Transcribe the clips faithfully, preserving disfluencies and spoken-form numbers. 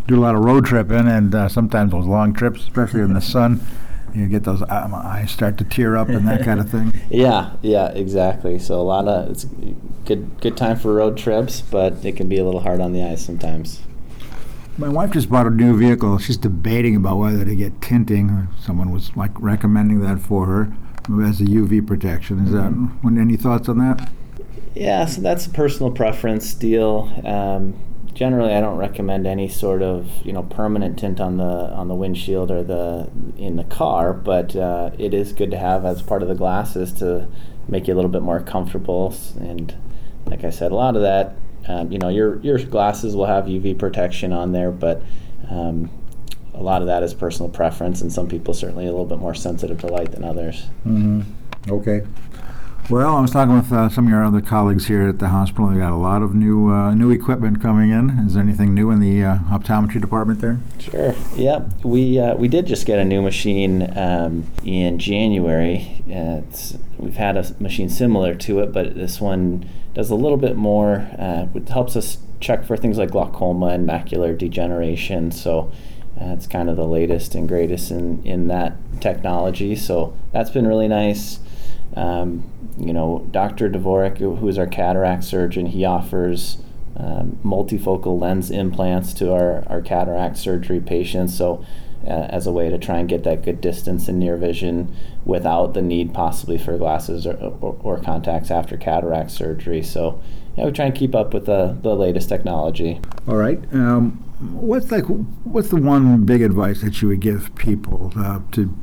do a lot of road tripping, and uh, sometimes those long trips, especially in the sun, you get those uh, my eyes start to tear up and that kind of thing. Yeah, yeah, exactly. So a lot of it's good good time for road trips, but it can be a little hard on the eyes sometimes. My wife just bought a new vehicle. She's debating about whether to get tinting. Someone was like recommending that for her as a U V protection. Is that any thoughts on that? Yeah, so that's a personal preference deal. Um, generally, I don't recommend any sort of you know permanent tint on the on the windshield or the in the car, but uh, it is good to have as part of the glasses to make you a little bit more comfortable. And like I said, a lot of that. Um, you know, your your glasses will have U V protection on there, but um, a lot of that is personal preference, and some people certainly a little bit more sensitive to light than others. Mm-hmm. Okay. Well, I was talking with uh, some of your other colleagues here at the hospital. They got a lot of new uh, new equipment coming in. Is there anything new in the uh, optometry department there? Sure. Yeah, we uh, we did just get a new machine um, in January. Uh, it's, we've had a machine similar to it, but this one does a little bit more. Uh, it helps us check for things like glaucoma and macular degeneration. So uh, it's kind of the latest and greatest in, in that technology. So that's been really nice. Um, you know, Doctor Dvorak, who is our cataract surgeon, he offers um, multifocal lens implants to our, our cataract surgery patients. So uh, as a way to try and get that good distance and near vision without the need possibly for glasses or, or, or contacts after cataract surgery. So yeah, we try and keep up with the, the latest technology. All right. Um, what's like what's the one big advice that you would give people uh, to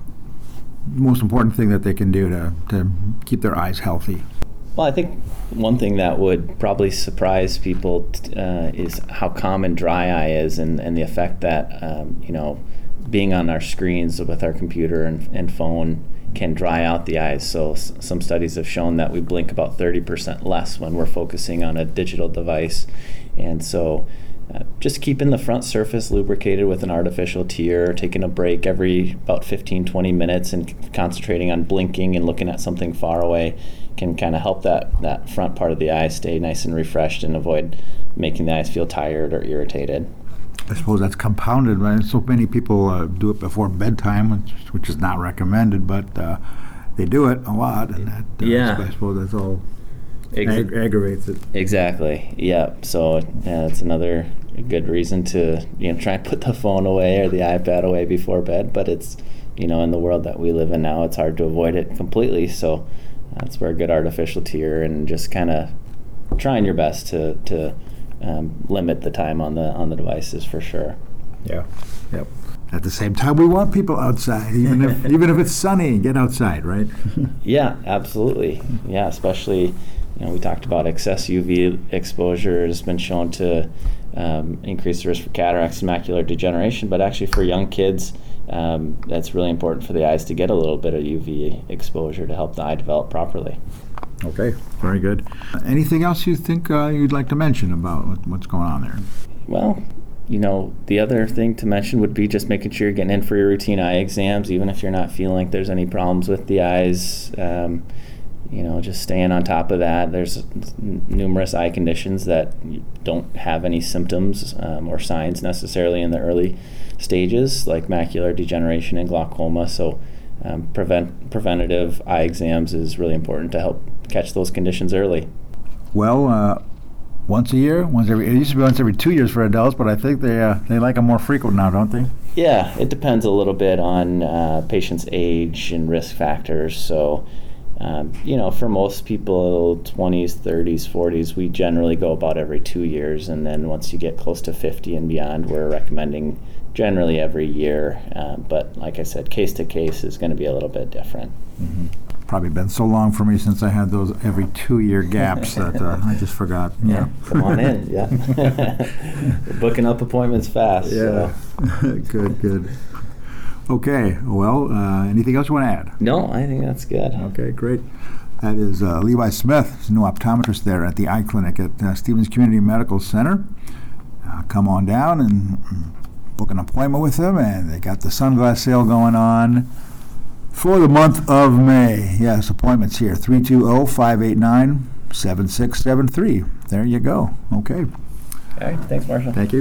most important thing that they can do to, to keep their eyes healthy? Well, I think one thing that would probably surprise people uh, is how common dry eye is, and, and the effect that um, you know being on our screens with our computer and, and phone can dry out the eyes. So s- some studies have shown that we blink about thirty percent less when we're focusing on a digital device. And so uh, just keeping the front surface lubricated with an artificial tear, taking a break every about fifteen, twenty minutes and c- concentrating on blinking and looking at something far away can kind of help that, that front part of the eye stay nice and refreshed and avoid making the eyes feel tired or irritated. I suppose that's compounded, right? So many people uh, do it before bedtime, which, which is not recommended, but uh, they do it a lot, and that, uh, Yeah. I suppose that's all Ex- ag- aggravates it. Exactly. Yeah. So yeah, that's another good reason to you know try and put the phone away or the iPad away before bed. But it's you know in the world that we live in now, it's hard to avoid it completely. So that's where a good artificial tear and just kind of trying your best to to um, limit the time on the on the devices for sure. Yeah. Yep. At the same time, we want people outside, even if even if it's sunny. Get outside, right? Yeah, absolutely. Yeah, especially, you know, we talked about excess U V exposure has been shown to um, increase the risk for cataracts and macular degeneration, but actually for young kids, um, that's really important for the eyes to get a little bit of U V exposure to help the eye develop properly. Okay, very good. Anything else you think uh, you'd like to mention about what, what's going on there? Well, you know, the other thing to mention would be just making sure you're getting in for your routine eye exams, even if you're not feeling like there's any problems with the eyes. Um, you know, just staying on top of that. There's n- numerous eye conditions that don't have any symptoms um, or signs necessarily in the early stages, like macular degeneration and glaucoma. So um, prevent preventative eye exams is really important to help catch those conditions early. Well, uh, once a year, once every. It used to be once every two years for adults, but I think they uh, they like them more frequent now, don't they? Yeah, it depends a little bit on uh, patient's age and risk factors. So, um, you know, for most people, twenties, thirties, forties, we generally go about every two years. And then once you get close to fifty and beyond, we're recommending generally every year. Uh, but like I said, case to case is going to be a little bit different. Mm-hmm. Probably been so long for me since I had those every two-year gaps that uh, I just forgot. Yeah, Yeah. come on in. Yeah, we're booking up appointments fast. Yeah, so. Good, good. Okay, well, uh, anything else you want to add? No, I think that's good. Okay, great. That is uh, Levi Smith, he's a new optometrist there at the eye clinic at uh, Stevens Community Medical Center. Uh, come on down and book an appointment with him, and they got the sunglass sale going on for the month of May. Yes, appointments here, three two zero, five eight nine, seven six seven three. There you go. Okay. All right, thanks, Marshall. Thank you.